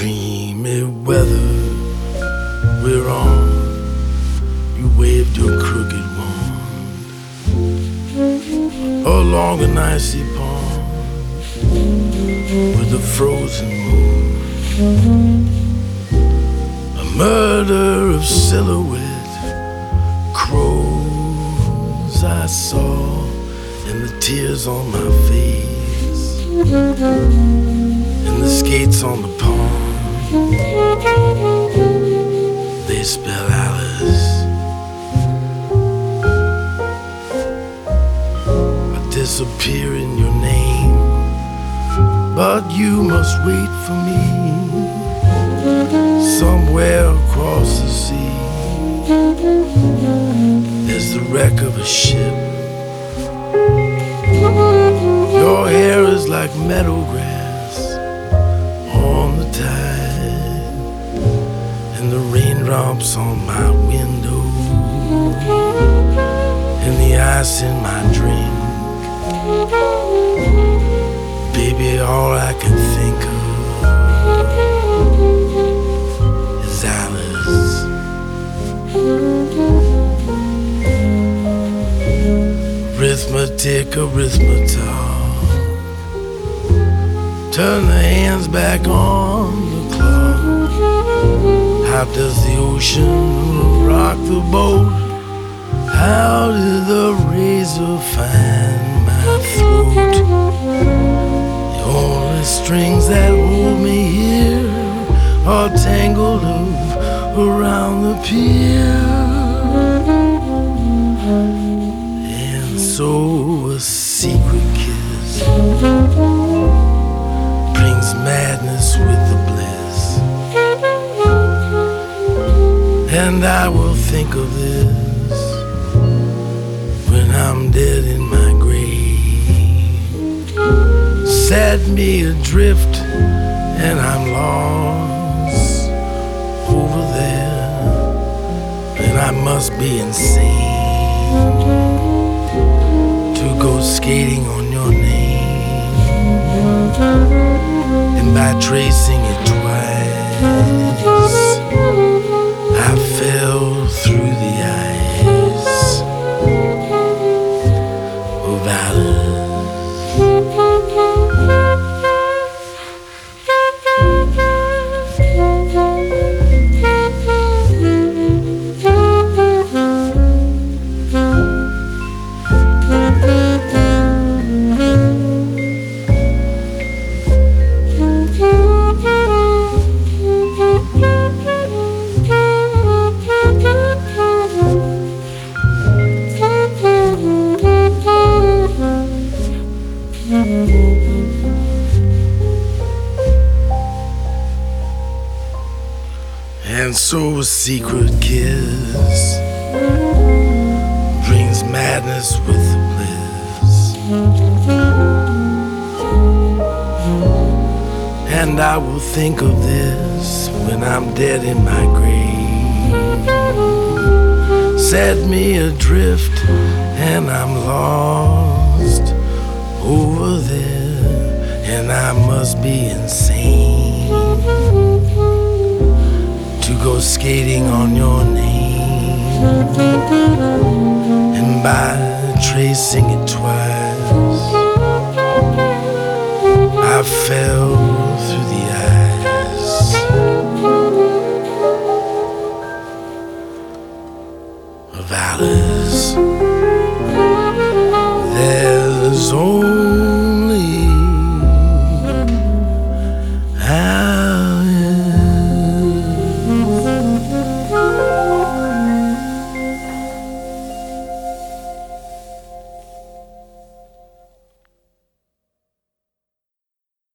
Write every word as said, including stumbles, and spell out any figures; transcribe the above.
dreamy weather we're on. You waved your crooked wand along an icy pond with a frozen moon, a murder of silhouette crows I saw, and the tears on my face, and the skates on the pond, they spell Alice. I disappear in your name, but you must wait for me somewhere across the sea. There's the wreck of a ship. Your hair is like meadow grass on the tide, and the raindrops on my window, and the ice in my drink. Baby, all I can think of is Alice. Arithmetic, arithmetic, turn the hands back on the clock. How does the ocean rock the boat? How did the razor find my throat? The only strings that hold me here are tangled up around the pier. And so a secret kiss brings madness with the bliss, and I will think of this when I'm dead in my grave. Set me adrift and I'm lost over there, and I must be insane to go skating on your name, and by tracing it twice I fell through the ice of Alice. And so a secret kiss brings madness with the bliss, and I will think of this when I'm dead in my grave. Set me adrift and I'm lost over there, and I must be insane to go skating on your name, and by tracing it twice I fell through the ice of Alice. There's only